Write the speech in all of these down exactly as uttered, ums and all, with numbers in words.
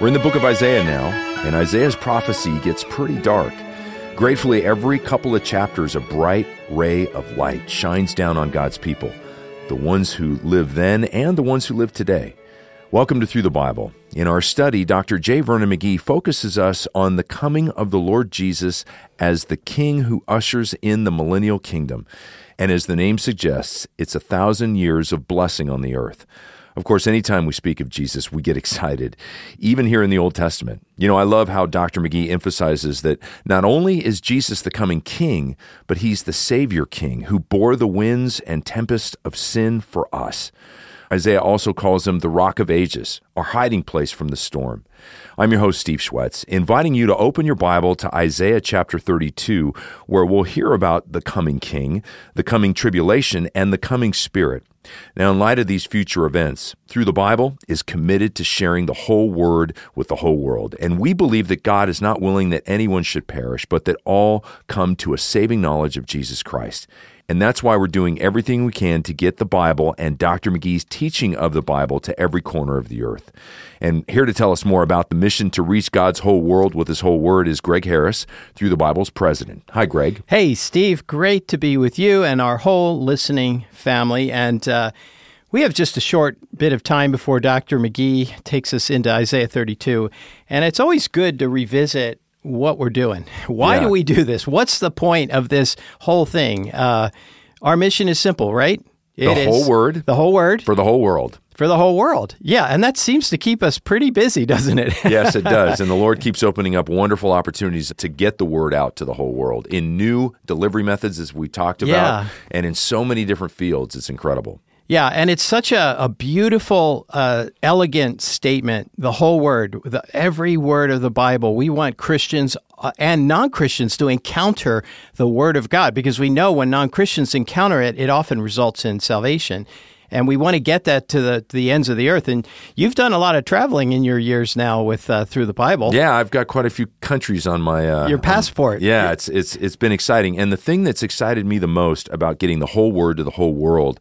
We're in the book of Isaiah now, and Isaiah's prophecy gets pretty dark. Gratefully, every couple of chapters, a bright ray of light shines down on God's people, the ones who lived then and the ones who live today. Welcome to Through the Bible. In our study, Doctor J. Vernon McGee focuses us on the coming of the Lord Jesus as the King who ushers in the millennial kingdom. And as the name suggests, it's a thousand years of blessing on the earth. Of course, anytime we speak of Jesus, we get excited, even here in the Old Testament. You know, I love how Doctor McGee emphasizes that not only is Jesus the coming King, but he's the Savior King who bore the winds and tempests of sin for us. Isaiah also calls him the Rock of Ages, our hiding place from the storm. I'm your host, Steve Schwetz, inviting you to open your Bible to Isaiah chapter thirty-two, where we'll hear about the coming King, the coming tribulation, and the coming Spirit. Now, in light of these future events, Through the Bible is committed to sharing the whole Word with the whole world. And we believe that God is not willing that anyone should perish, but that all come to a saving knowledge of Jesus Christ. And that's why we're doing everything we can to get the Bible and Doctor McGee's teaching of the Bible to every corner of the earth. And here to tell us more about the mission to reach God's whole world with His whole Word is Greg Harris, Through the Bible's president. Hi, Greg. Hey, Steve. Great to be with you and our whole listening family. And uh, we have just a short bit of time before Doctor McGee takes us into Isaiah thirty-two. And it's always good to revisit what we're doing. Why Yeah. do we do this? What's the point of this whole thing? Uh, our mission is simple, right? The It whole is Word. The whole Word. For the whole world. For the whole world. Yeah, and that seems to keep us pretty busy, doesn't it? Yes, it does. And the Lord keeps opening up wonderful opportunities to get the Word out to the whole world in new delivery methods, as we talked about, Yeah. and in so many different fields. It's incredible. Yeah, and it's such a, a beautiful, uh, elegant statement, the whole Word, the, every word of the Bible. We want Christians uh, and non-Christians to encounter the Word of God, because we know when non-Christians encounter it, it often results in salvation. And we want to get that to the to the ends of the earth. And you've done a lot of traveling in your years now with uh, Through the Bible. Yeah, I've got quite a few countries on my uh, Your passport. On, yeah, it's it's it's been exciting. And the thing that's excited me the most about getting the whole Word to the whole world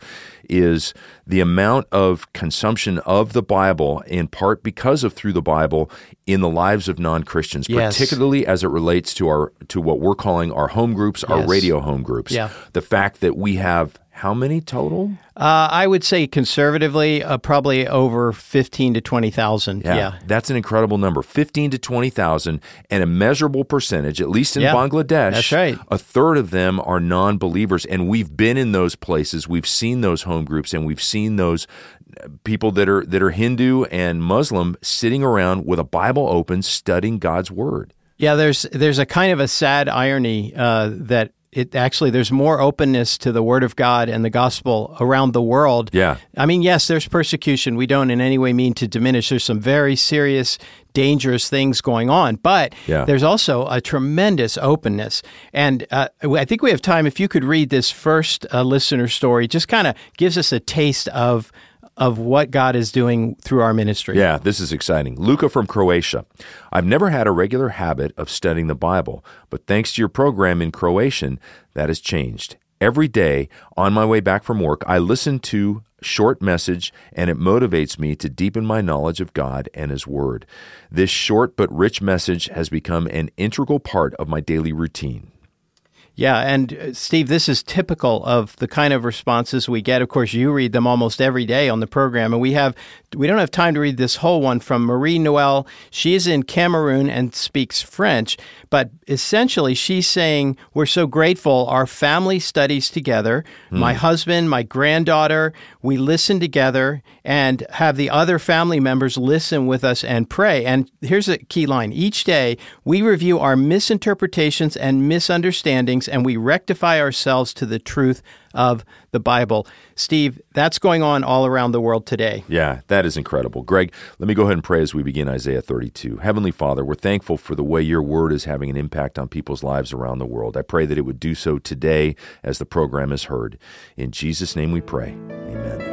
is the amount of consumption of the Bible, in part because of Through the Bible, in the lives of non-Christians, Yes. particularly as it relates to our to what we're calling our home groups, our Yes. radio home groups. Yeah. The fact that we have how many total? Uh, I would say conservatively, uh, probably over fifteen to twenty thousand. Yeah, Yeah. that's an incredible number. fifteen to twenty thousand, and a measurable percentage, at least in Yeah, Bangladesh. that's right. A third of them are non-believers, and we've been in those places. We've seen those home groups, and we've seen those people that are that are Hindu and Muslim sitting around with a Bible open, studying God's Word. Yeah, there's there's a kind of a sad irony uh, that it actually there's more openness to the Word of God and the gospel around the world. Yeah. I mean, yes, there's persecution. We don't in any way mean to diminish. There's some very serious, dangerous things going on, but Yeah. there's also a tremendous openness. And uh, I think we have time. If you could read this first uh, listener story, just kind of gives us a taste of of what God is doing through our ministry. Yeah, this is exciting. Luca from Croatia. I've never had a regular habit of studying the Bible, but thanks to your program in Croatian, that has changed. Every day, on my way back from work, I listen to a short message, and it motivates me to deepen my knowledge of God and His Word. This short but rich message has become an integral part of my daily routine. Yeah, and uh, Steve, this is typical of the kind of responses we get. Of course, you read them almost every day on the program, and we have we don't have time to read this whole one from Marie Noel. She is in Cameroon and speaks French, but essentially she's saying, we're so grateful our family studies together, mm. my husband, my granddaughter, we listen together and have the other family members listen with us and pray. And here's a key line. Each day, we review our misinterpretations and misunderstandings, and we rectify ourselves to the truth of the Bible. Steve, that's going on all around the world today. Yeah, that is incredible. Greg, let me go ahead and pray as we begin Isaiah thirty-two. Heavenly Father, we're thankful for the way your word is having an impact on people's lives around the world. I pray that it would do so today as the program is heard. In Jesus' name we pray. Amen.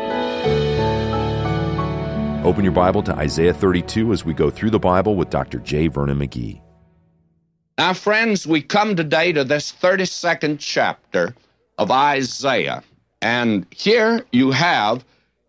Open your Bible to Isaiah thirty-two as we go through the Bible with Doctor J. Vernon McGee. Now, friends, we come today to this thirty-second chapter of Isaiah. And here you have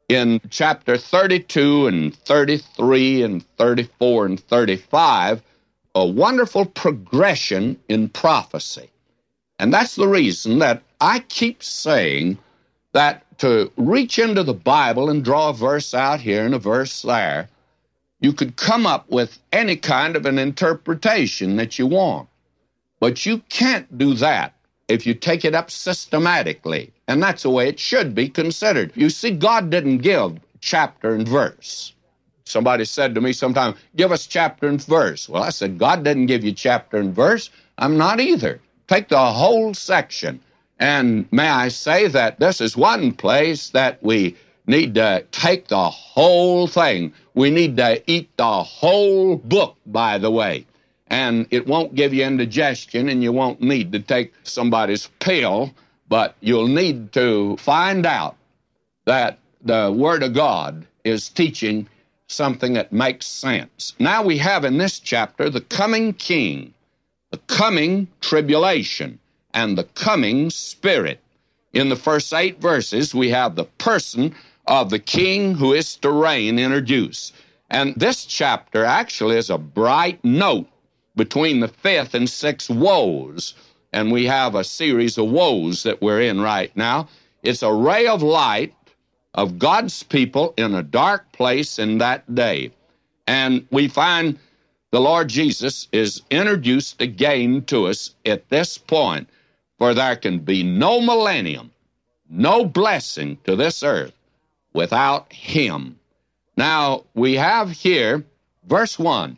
in chapter thirty-two and thirty-three and thirty-four and thirty-five a wonderful progression in prophecy. And that's the reason that I keep saying that to reach into the Bible and draw a verse out here and a verse there, you could come up with any kind of an interpretation that you want. But you can't do that if you take it up systematically. And that's the way it should be considered. You see, God didn't give chapter and verse. Somebody said to me sometime, give us chapter and verse. Well, I said, God didn't give you chapter and verse. I'm not either. Take the whole section. And may I say that this is one place that we need to take the whole thing. We need to eat the whole book, by the way. And it won't give you indigestion, and you won't need to take somebody's pill, but you'll need to find out that the Word of God is teaching something that makes sense. Now we have in this chapter the coming king, the coming tribulation, and the coming Spirit. In the first eight verses, we have the person of the king who is to reign introduced. And this chapter actually is a bright note between the fifth and sixth woes. And we have a series of woes that we're in right now. It's a ray of light of God's people in a dark place in that day. And we find the Lord Jesus is introduced again to us at this point. For there can be no millennium, no blessing to this earth without him. Now, we have here, verse one,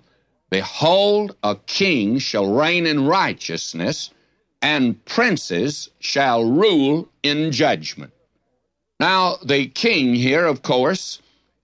behold, a king shall reign in righteousness, and princes shall rule in judgment. Now, the king here, of course,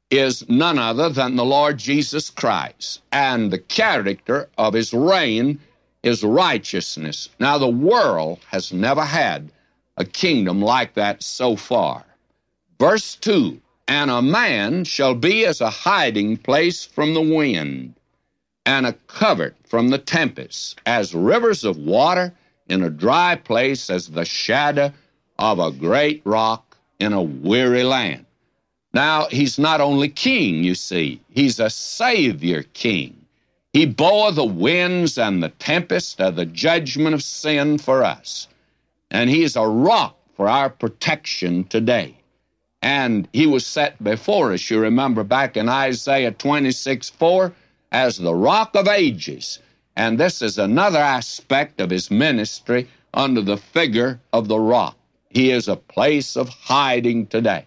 is none other than the Lord Jesus Christ, and the character of his reign is righteousness. Now, the world has never had a kingdom like that so far. Verse two, and a man shall be as a hiding place from the wind, and a covert from the tempest, as rivers of water in a dry place, as the shadow of a great rock in a weary land. Now, he's not only king, you see, he's a Savior king. He bore the winds and the tempest of the judgment of sin for us. And he is a rock for our protection today. And he was set before us, you remember back in Isaiah twenty-six four, as the rock of ages. And this is another aspect of his ministry under the figure of the rock. He is a place of hiding today.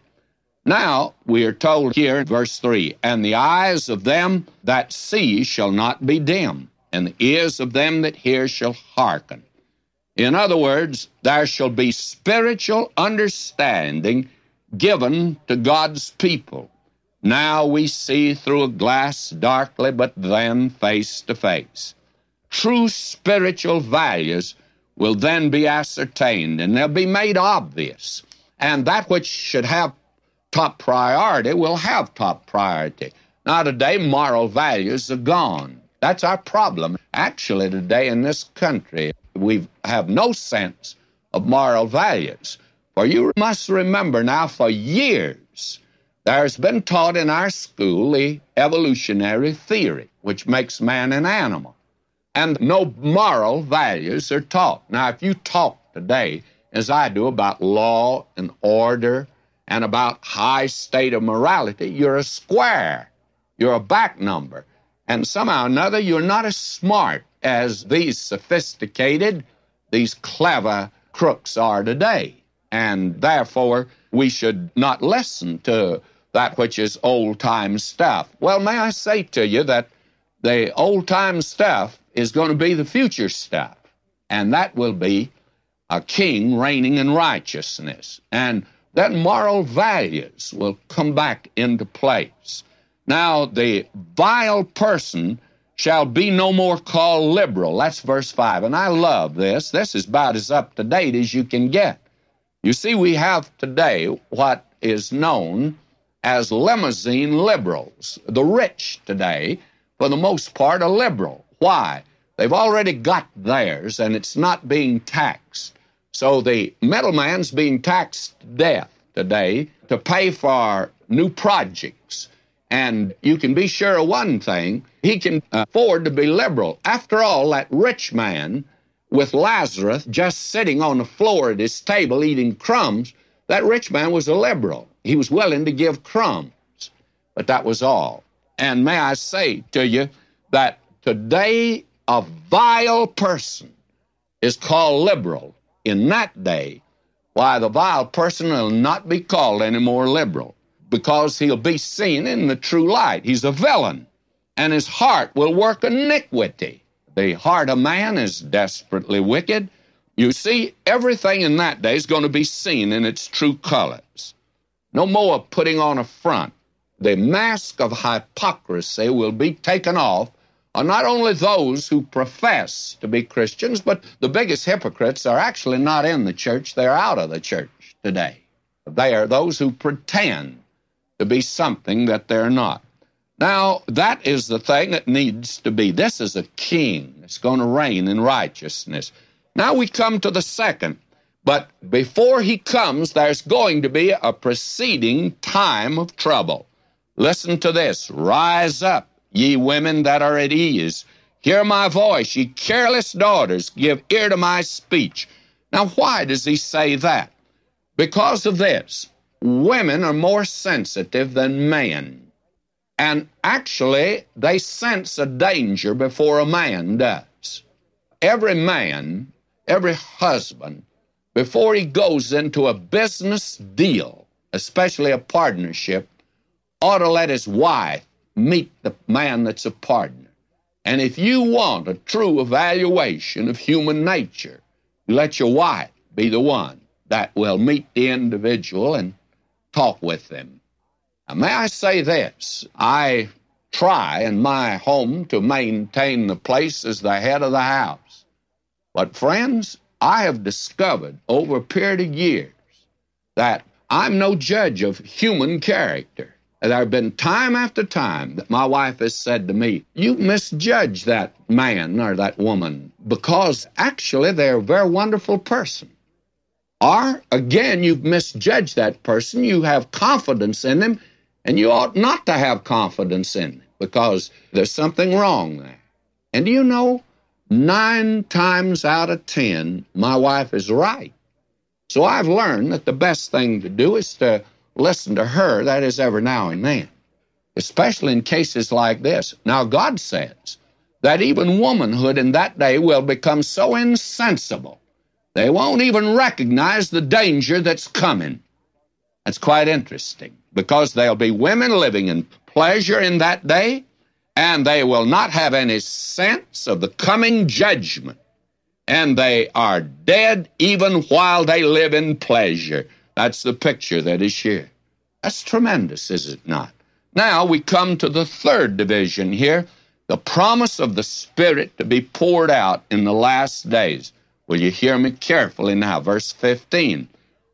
Now, we are told here in verse three, and the eyes of them that see shall not be dim, and the ears of them that hear shall hearken. In other words, there shall be spiritual understanding given to God's people. Now we see through a glass darkly, but then face to face. True spiritual values will then be ascertained, and they'll be made obvious. And that which should have top priority will have top priority. Now, today, moral values are gone. That's our problem. Actually, today in this country, we have no sense of moral values. For you must remember now, for years, there's been taught in our school the evolutionary theory, which makes man an animal. And no moral values are taught. Now, if you talk today, as I do, about law and order and about high state of morality, you're a square. You're a back number. And somehow or another, you're not as smart as these sophisticated, these clever crooks are today. And therefore, we should not listen to that which is old-time stuff. Well, may I say to you that the old-time stuff is going to be the future stuff. And that will be a king reigning in righteousness. And then moral values will come back into place. Now, the vile person shall be no more called liberal. That's verse five. And I love this. This is about as up-to-date as you can get. You see, we have today what is known as limousine liberals. The rich today, for the most part, are liberal. Why? They've already got theirs, and it's not being taxed. So the middleman's being taxed to death today to pay for new projects. And you can be sure of one thing, he can afford to be liberal. After all, that rich man with Lazarus just sitting on the floor at his table eating crumbs, that rich man was a liberal. He was willing to give crumbs, but that was all. And may I say to you that today a vile person is called liberal. In that day, why, the vile person will not be called any more liberal, because he'll be seen in the true light. He's a villain, and his heart will work iniquity. The heart of man is desperately wicked. You see, everything in that day is going to be seen in its true colors. No more putting on a front. The mask of hypocrisy will be taken off on not only those who profess to be Christians, but the biggest hypocrites are actually not in the church. They're out of the church today. They are those who pretend to be something that they're not. Now, that is the thing that needs to be. This is a king that's going to reign in righteousness. Now we come to the second. But before he comes, there's going to be a preceding time of trouble. Listen to this. Rise up, ye women that are at ease. Hear my voice, ye careless daughters. Give ear to my speech. Now, why does he say that? Because of this. Women are more sensitive than men. And actually, they sense a danger before a man does. Every man, every husband, before he goes into a business deal, especially a partnership, ought to let his wife meet the man that's a partner. And if you want a true evaluation of human nature, let your wife be the one that will meet the individual and talk with them. Now, may I say this? I try in my home to maintain the place as the head of the house. But friends, I have discovered over a period of years that I'm no judge of human character. There have been time after time that my wife has said to me, you misjudge that man or that woman because actually they're a very wonderful person. Or, again, you've misjudged that person. You have confidence in them, and you ought not to have confidence in them because there's something wrong there. And do you know, nine times out of ten, my wife is right. So I've learned that the best thing to do is to listen to her, that is every now and then, especially in cases like this. Now, God says that even womanhood in that day will become so insensible, they won't even recognize the danger that's coming. That's quite interesting, because there'll be women living in pleasure in that day, and they will not have any sense of the coming judgment. And they are dead even while they live in pleasure. That's the picture that is here. That's tremendous, is it not? Now we come to the third division here, the promise of the Spirit to be poured out in the last days. Will you hear me carefully now? Verse fifteen.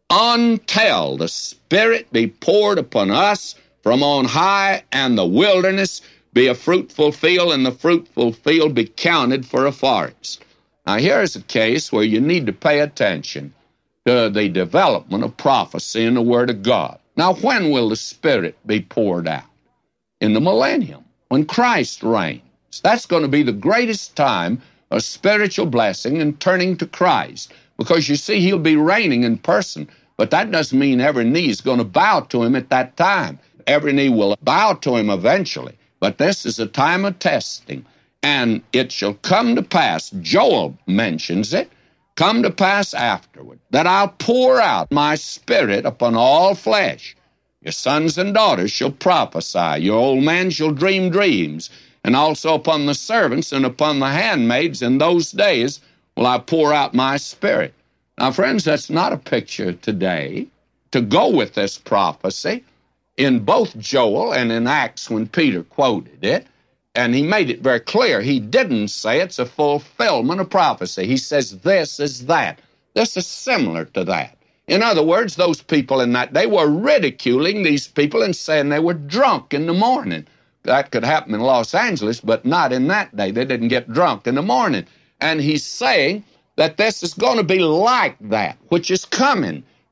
Until the Spirit be poured upon us from on high, and the wilderness be a fruitful field, and the fruitful field be counted for a forest. Now here's a case where you need to pay attention to the development of prophecy in the Word of God. Now, when will the Spirit be poured out? In the millennium, when Christ reigns. That's going to be the greatest time of spiritual blessing and turning to Christ, because you see, he'll be reigning in person, but that doesn't mean every knee is going to bow to him at that time. Every knee will bow to him eventually, but this is a time of testing. And it shall come to pass, Joel mentions it, come to pass afterward, that I'll pour out my Spirit upon all flesh. Your sons and daughters shall prophesy, your old men shall dream dreams, and also upon the servants and upon the handmaids in those days will I pour out my Spirit. Now, friends, that's not a picture today. To go with this prophecy, in both Joel and in Acts when Peter quoted it, and he made it very clear, he didn't say it's a fulfillment of prophecy. He says this is that. This is similar to that. In other words, those people in that day were ridiculing these people and saying they were drunk in the morning. That could happen in Los Angeles, but not in that day. They didn't get drunk in the morning. And he's saying that this is going to be like that, which is coming.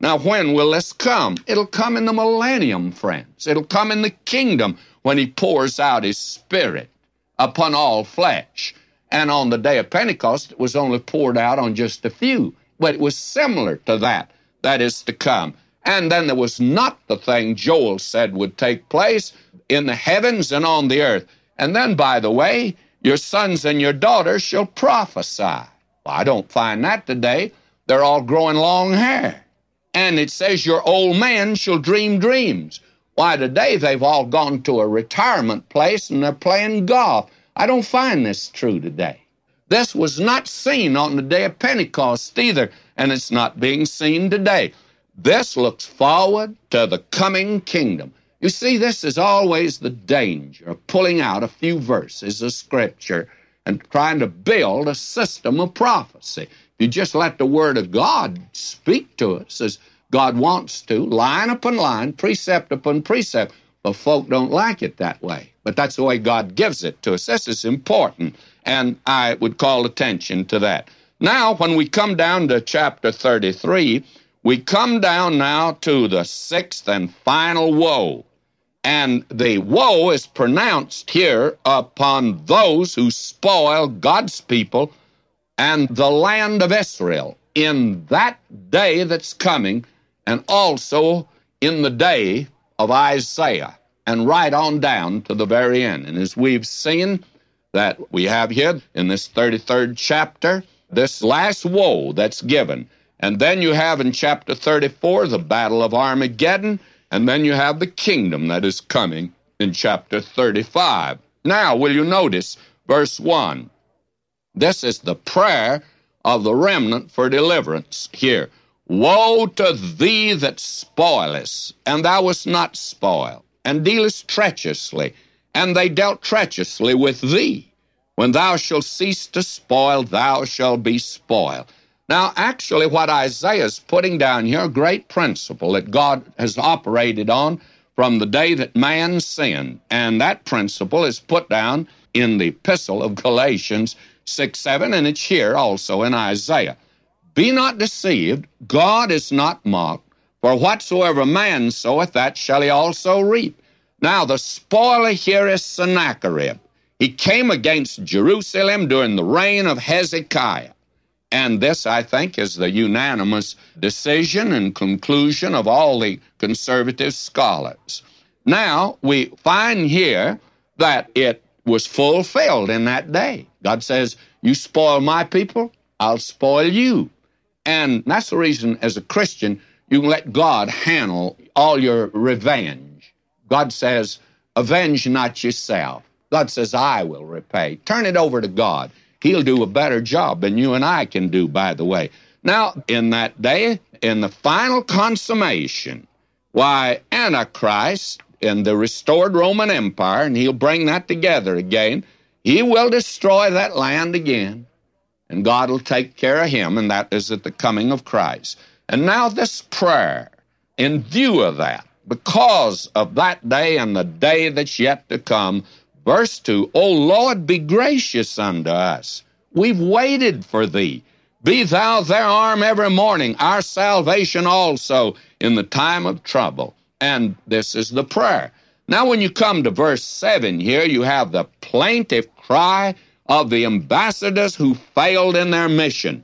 Now, when will this come? It'll come in the millennium, friends. It'll come in the kingdom when he pours out his Spirit upon all flesh. And on the day of Pentecost, it was only poured out on just a few. But it was similar to that that is to come. And then there was not the thing Joel said would take place in the heavens and on the earth. And then, by the way, your sons and your daughters shall prophesy. Well, I don't find that today. They're all growing long hair. And it says your old men shall dream dreams. Why, today they've all gone to a retirement place and they're playing golf. I don't find this true today. This was not seen on the day of Pentecost either, and it's not being seen today. This looks forward to the coming kingdom. You see, this is always the danger of pulling out a few verses of Scripture and trying to build a system of prophecy. If you just let the Word of God speak to us as God wants to, line upon line, precept upon precept, but folk don't like it that way. But that's the way God gives it to us. This is important, and I would call attention to that. Now, when we come down to chapter thirty-three, we come down now to the sixth and final woe. And the woe is pronounced here upon those who spoil God's people and the land of Israel in that day that's coming, and also in the day of Isaiah, and right on down to the very end. And as we've seen that we have here in this thirty-third chapter, this last woe that's given. And then you have in chapter thirty-four the battle of Armageddon, and then you have the kingdom that is coming in chapter thirty-five. Now, will you notice verse one? This is the prayer of the remnant for deliverance here. Woe to thee that spoilest, and thou wast not spoiled, and dealest treacherously, and they dealt treacherously with thee. When thou shalt cease to spoil, thou shalt be spoiled. Now, actually, what Isaiah is putting down here, a great principle that God has operated on from the day that man sinned. And that principle is put down in the epistle of Galatians six seven, and it's here also in Isaiah. Be not deceived, God is not mocked, for whatsoever man soweth, that shall he also reap. Now, the spoiler here is Sennacherib. He came against Jerusalem during the reign of Hezekiah. And this, I think, is the unanimous decision and conclusion of all the conservative scholars. Now, we find here that it was fulfilled in that day. God says, you spoil my people, I'll spoil you. And that's the reason, as a Christian, you can let God handle all your revenge. God says, avenge not yourself. God says, I will repay. Turn it over to God. He'll do a better job than you and I can do, by the way. Now, in that day, in the final consummation, why, Antichrist in the restored Roman Empire, and he'll bring that together again, he will destroy that land again, and God will take care of him, and that is at the coming of Christ. And now this prayer, in view of that, because of that day and the day that's yet to come, verse two, O Lord, be gracious unto us. We've waited for thee. Be thou their arm every morning, our salvation also in the time of trouble. And this is the prayer. Now, when you come to verse seven here, you have the plaintive cry of the ambassadors who failed in their mission.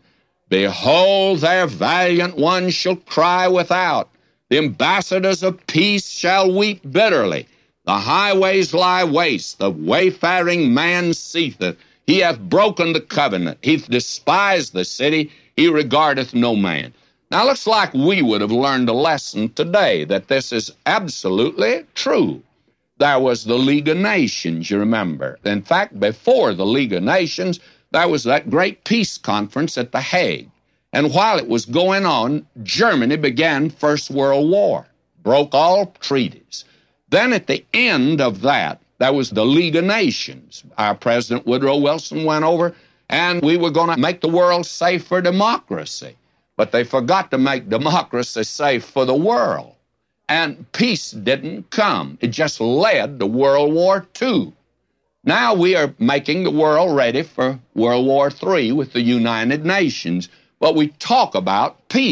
Behold, their valiant ones shall cry without. The ambassadors of peace shall weep bitterly. The highways lie waste, the wayfaring man seetheth. He hath broken the covenant. He hath despised the city. He regardeth no man. Now, it looks like we would have learned a lesson today that this is absolutely true. There was the League of Nations, you remember. In fact, before the League of Nations, there was that great peace conference at The Hague. And while it was going on, Germany began First World War, broke all treaties. Then at the end of that, there was the League of Nations. Our President Woodrow Wilson went over, and we were going to make the world safe for democracy. But they forgot to make democracy safe for the world. And peace didn't come. It just led to World War Two. Now we are making the world ready for World War Three with the United Nations. But we talk about peace.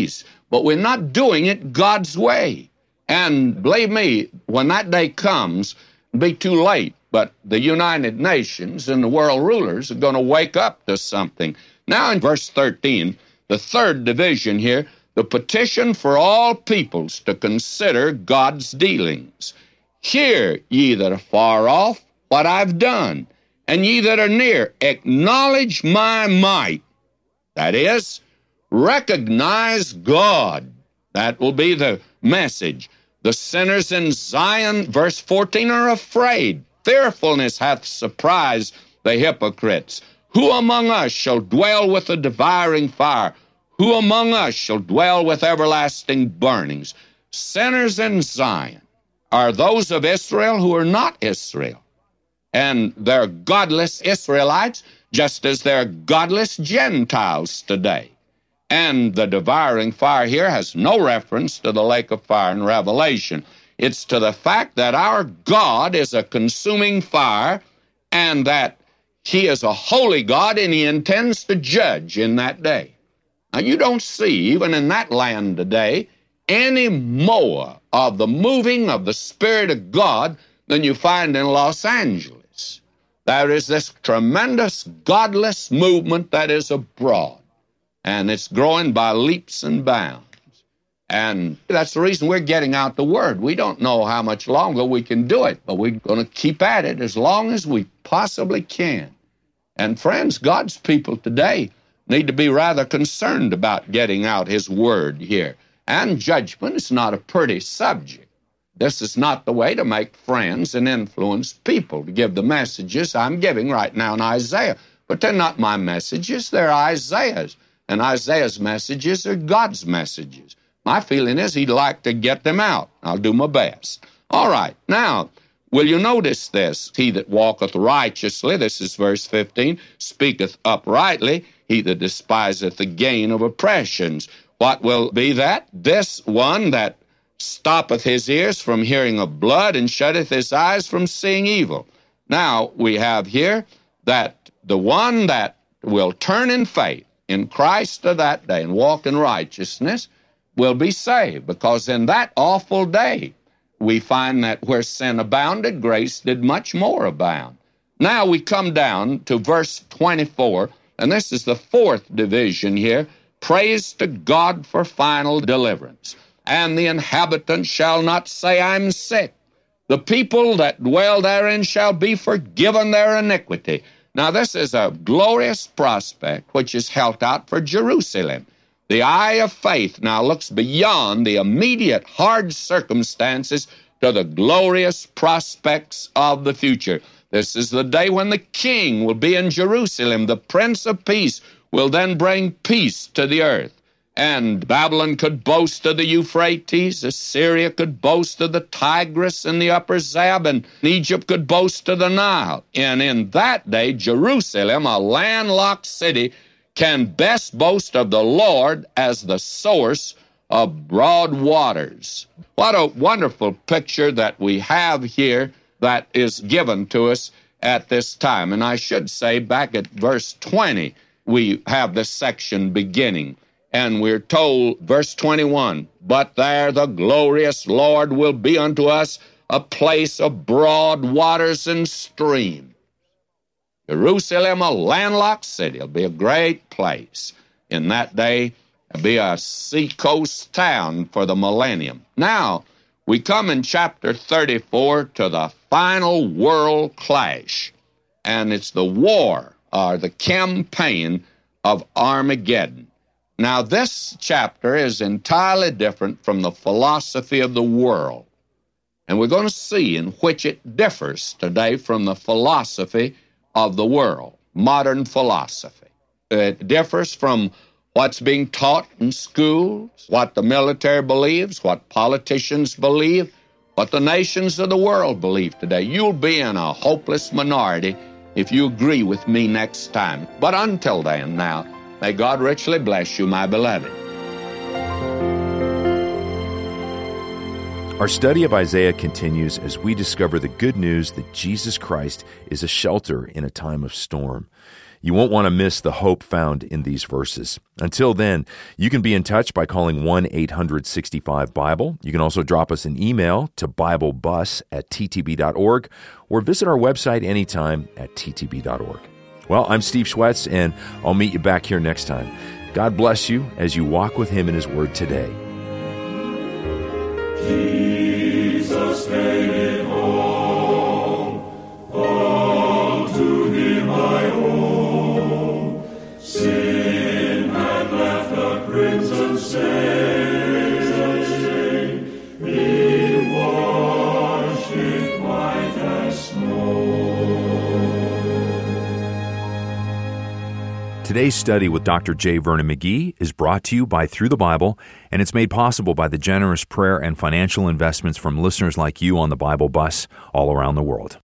but we're not doing it God's way. And believe me, when that day comes, it'll be too late. But the United Nations and the world rulers are going to wake up to something. Now in verse thirteen, the third division here, the petition for all peoples to consider God's dealings. Hear, ye that are far off, what I've done, and ye that are near, acknowledge my might. That is, recognize God. That will be the message. The sinners in Zion, verse fourteen, are afraid. Fearfulness hath surprised the hypocrites. Who among us shall dwell with the devouring fire? Who among us shall dwell with everlasting burnings? Sinners in Zion are those of Israel who are not Israel. And they're godless Israelites, just as they're godless Gentiles today. And the devouring fire here has no reference to the lake of fire in Revelation. It's to the fact that our God is a consuming fire and that He is a holy God and He intends to judge in that day. Now, you don't see, even in that land today, any more of the moving of the Spirit of God than you find in Los Angeles. There is this tremendous godless movement that is abroad, and it's growing by leaps and bounds. And that's the reason we're getting out the Word. We don't know how much longer we can do it, but we're going to keep at it as long as we possibly can. And friends, God's people today need to be rather concerned about getting out His Word here. And judgment is not a pretty subject. This is not the way to make friends and influence people, to give the messages I'm giving right now in Isaiah. But they're not my messages, they're Isaiah's. And Isaiah's messages are God's messages. My feeling is He'd like to get them out. I'll do my best. All right, now, will you notice this? He that walketh righteously, this is verse fifteen, speaketh uprightly, he that despiseth the gain of oppressions. What will be that? This one that stoppeth his ears from hearing of blood and shutteth his eyes from seeing evil. Now, we have here that the one that will turn in faith in Christ to that day and walk in righteousness will be saved, because in that awful day we find that where sin abounded, grace did much more abound. Now we come down to verse twenty-four, and this is the fourth division here. Praise to God for final deliverance. And the inhabitants shall not say, I'm sick. The people that dwell therein shall be forgiven their iniquity. Now this is a glorious prospect which is held out for Jerusalem. The eye of faith now looks beyond the immediate hard circumstances to the glorious prospects of the future. This is the day when the King will be in Jerusalem. The Prince of Peace will then bring peace to the earth. And Babylon could boast of the Euphrates, Assyria could boast of the Tigris and the upper Zab, and Egypt could boast of the Nile. And in that day, Jerusalem, a landlocked city, can best boast of the Lord as the source of broad waters. What a wonderful picture that we have here that is given to us at this time. And I should say, back at verse twenty, we have this section beginning. And we're told, verse twenty-one, but there the glorious Lord will be unto us a place of broad waters and streams. Jerusalem, a landlocked city, will be a great place. In that day, it'll be a seacoast town for the millennium. Now, we come in chapter thirty-four to the final world clash, and it's the war, or the campaign of Armageddon. Now, this chapter is entirely different from the philosophy of the world, and we're going to see in which it differs today from the philosophy of the world, modern philosophy. It differs from what's being taught in schools, what the military believes, what politicians believe, what the nations of the world believe today. You'll be in a hopeless minority if you agree with me next time. But until then, now, may God richly bless you, my beloved. Our study of Isaiah continues as we discover the good news that Jesus Christ is a shelter in a time of storm. You won't want to miss the hope found in these verses. Until then, you can be in touch by calling one eight hundred sixty-five Bible. You can also drop us an email to biblebus at t t b dot org or visit our website anytime at t t b dot org. Well, I'm Steve Schwetz, and I'll meet you back here next time. God bless you as you walk with Him in His Word today. Jesus made it all, all to Him I owe. Sin had left a crimson stain, He washed it white as snow. Today's study with Doctor J. Vernon McGee is brought to you by Through the Bible, and it's made possible by the generous prayer and financial investments from listeners like you on the Bible Bus all around the world.